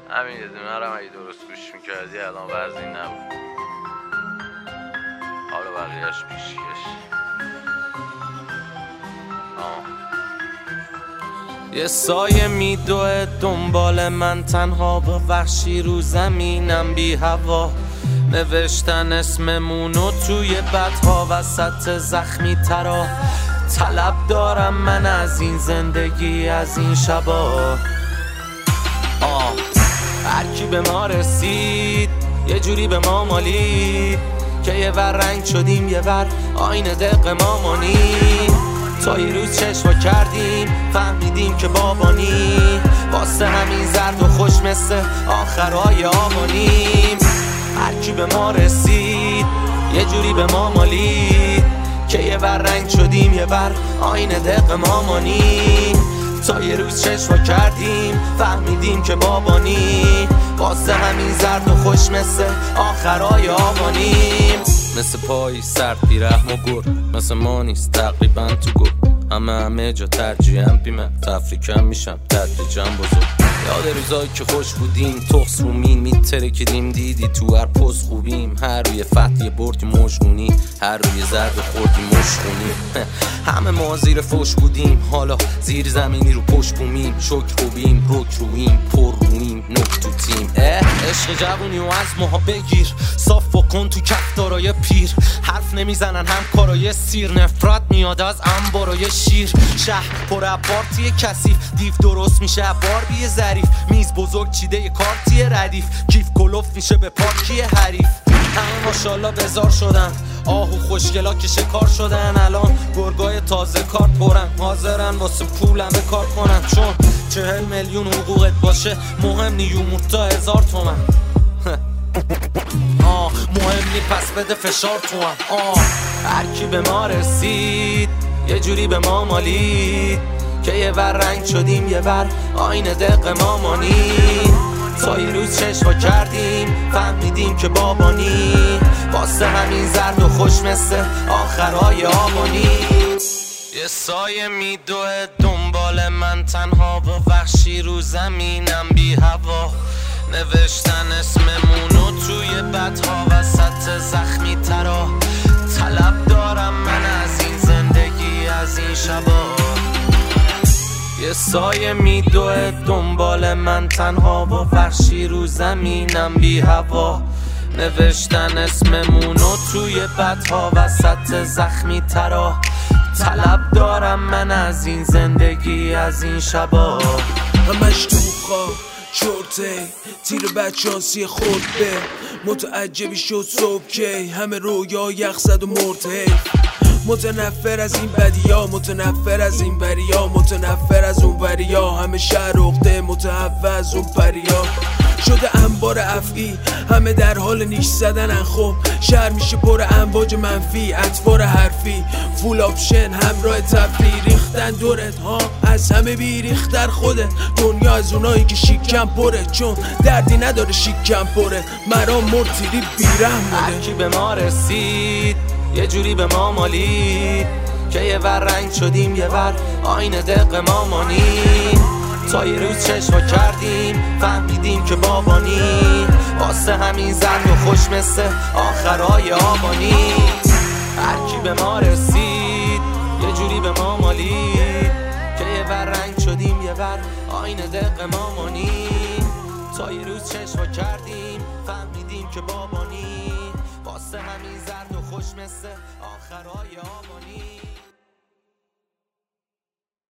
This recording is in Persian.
همین یه دونه رو اگه درست گوش میکردی الان وضعی نبود. حالا بقیهش پیشکش. یه سایه میدوه دنبال من تنها با وحشی رو زمینم بی هوا. نوشتن اسممونو توی بدها وسط زخمی ترا. طلب دارم من از این زندگی از این شبا. هرکی به ما رسید یه جوری به ما مالید که یه ور رنگ شدیم یه ور آینه دق ما مانیم. تا یه روز چشوا کردیم فهمیدیم که بابانی. واسه همین زرد و خوش مثل آخرای آبانیم. هرکی به ما رسید یه جوری به ما مالید که یه ور رنگ شدیم یه ور آینه دق ما مانیم. تا یه روز چشوا کردیم فهمیدیم که بابانی. واسه همین زرد و خوش مثل آخرای آبانیم. مثل پای سرد بی رحم و گر مثل ما نیست تقریبا تو گر. همه جا ترجیحم بیمه تفریکم میشم تدریجم بزرگ. یاد روزایی که خوش بودیم تخص رو میترکیدیم دیدی تو هر پست خوبیم. هر روی فتح بردی مجنونی هر روی زرد خوردی مشخونی. همه ما زیر فوش بودیم حالا زیر زمینی رو پشت بومیم. شکر خوبیم رک رویم پر رویم نک تو تیم. عشق جوونی و از ماها بگیر صاف و کن تو کفتارای پیر. حرف نمیزنن هم کارای سیر. نفرت میاد از انبارای شیر. شهر پر پارتی کثیف دیو درست میشه باربی ظریف. میز بزرگ چیده یه کارتی ردیف. کیف کلوف میشه به پارکی حریف. همه ماشالله بزار شدن آهو خوشگلا که شکار شدن. الان گرگای تازه کارت برن حاضرن واسه پولم به کار کنن. چون 40 میلیون حقوقت باشه مهم نی یومورد تا 1000 تومن. مهم نی پس بده فشار تو هم. هرکی به ما رسید یه جوری به ما مالید که یه ور رنگ شدیم یه ور آینه دق ما مانیم. تا یه روز چشوا کردیم فهمیدیم که بابانی. واسه همین زرد و خوش مثل آخرای آبانی. یه سایه میدوه دنبال من تنها با وحشی رو زمینم بی هوا. نوشتن اسممونو توی بدها وسط زخمی ترا. طلب دارم من از این زندگی از این شبا. یه سایه میدوه دنبال من تنها با وحشی رو زمینم بی هوا. نوشتن اسممونو توی بدها وسط زخمی ترا. طلب دارم من از این زندگی از این شبا. همش تو خواه چورته تیر بدشانسی خود به متعجبی شد صبح که همه رویا یخ زد و مرده. متنفر از این بدیا متنفر از این بریا متنفر از اون بریا. همه شهر اخته متحفه از اون پریا. شده انبار افعی همه در حال نیش زدن. خب شهر میشه پر امواج منفی اطوار حرفی. فول آپشن همراه تفریح ریختن دورت ها. از همه بیریختر خودت. دنیا از اونایی که شیکم پره چون دردی نداره شیکم پره. مرام مرتیری بیرم بوده. هرکی به ما رسید یه جوری به ما مالید که یه ور رنگ شدیم یه ور آینه دق ما مانیم. تا یه روز چشوا کردیم فهمیدیم که بابانی. واسه همین زرد و خوش مثل آخرای آبانی. هرکی به ما رسید یه جوری به ما مالید که یه ور رنگ شدیم یه ور آینه دق ما مانیم. تا یه روز چشوا کردیم فهمیدیم که بابانی. واسه همین زرد و خوش مثل آخرای آبانی.